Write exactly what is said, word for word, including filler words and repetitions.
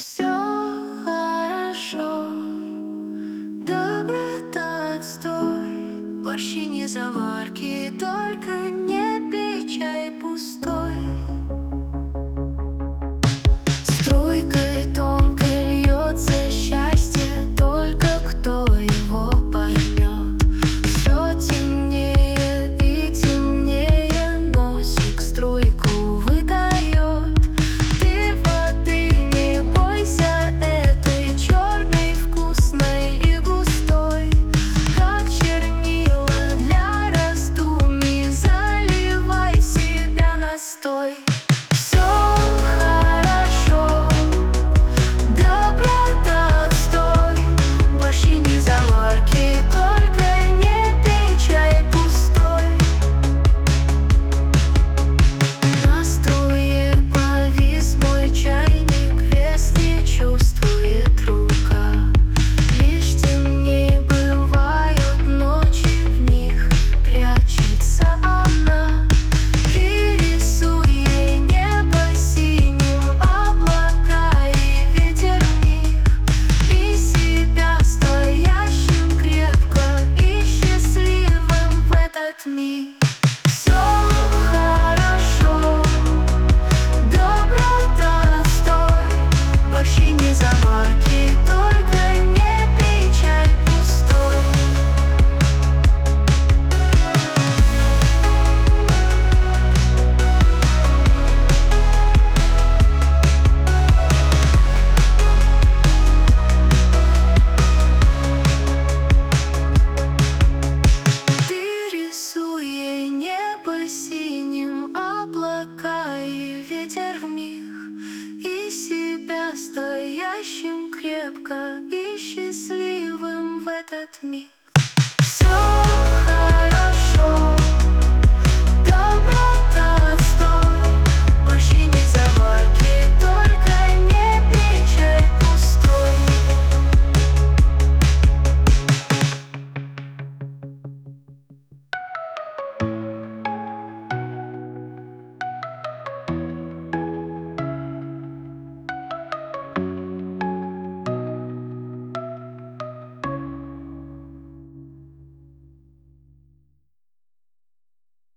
Все хорошо, доброта, отстой, борщи не заварки, только не пей чай пустой. Струйкой тонкой льется счастье, только кто его поймет. Все темнее и темнее носик струйку выдает. Ты воды не бойся, этой черной, вкусной и густой, как чернила для раздумий, заливай в себя настой. Все хорошо, доброта, отстой, борщи не заварки, только не пей чай пустой. Синим облака и ветер в них, и себя стоящим крепко и счастливым в этот миг.